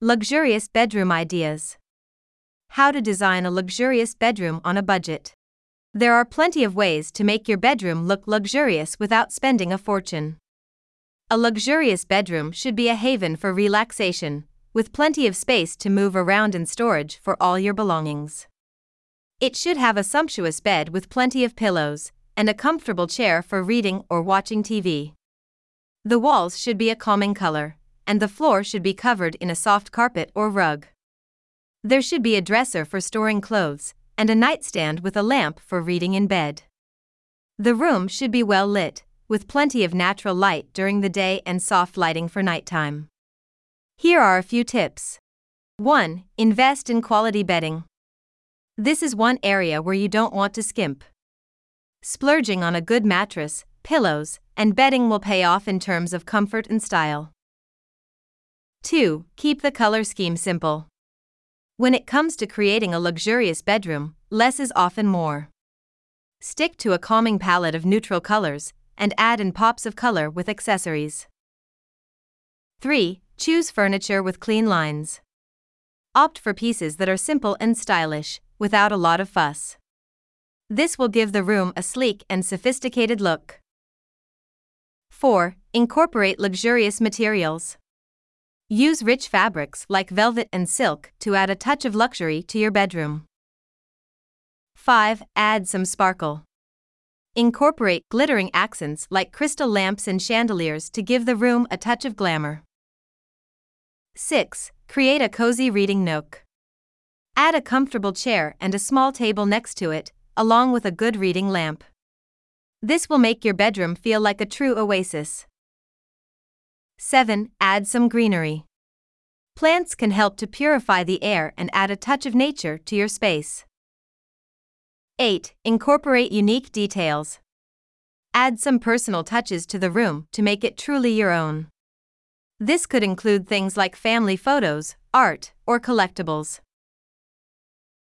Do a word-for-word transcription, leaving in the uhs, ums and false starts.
Luxurious bedroom ideas. How to design a luxurious bedroom on a budget. There are plenty of ways to make your bedroom look luxurious without spending a fortune. A luxurious bedroom should be a haven for relaxation, with plenty of space to move around and storage for all your belongings. It should have a sumptuous bed with plenty of pillows, and a comfortable chair for reading or watching T V. The walls should be a calming color, and the floor should be covered in a soft carpet or rug. There should be a dresser for storing clothes, and a nightstand with a lamp for reading in bed. The room should be well lit, with plenty of natural light during the day and soft lighting for nighttime. Here are a few tips. one. Invest in quality bedding. This is one area where you don't want to skimp. Splurging on a good mattress, pillows, and bedding will pay off in terms of comfort and style. two. Keep the color scheme simple. When it comes to creating a luxurious bedroom, less is often more. Stick to a calming palette of neutral colors, and add in pops of color with accessories. three. Choose furniture with clean lines. Opt for pieces that are simple and stylish, without a lot of fuss. This will give the room a sleek and sophisticated look. four. Incorporate luxurious materials. Use rich fabrics like velvet and silk to add a touch of luxury to your bedroom. five. Add some sparkle. Incorporate glittering accents like crystal lamps and chandeliers to give the room a touch of glamour. six. Create a cozy reading nook. Add a comfortable chair and a small table next to it, along with a good reading lamp. This will make your bedroom feel like a true oasis. seven. Add some greenery. Plants can help to purify the air and add a touch of nature to your space. eight. Incorporate unique details. Add some personal touches to the room to make it truly your own. This could include things like family photos, art, or collectibles.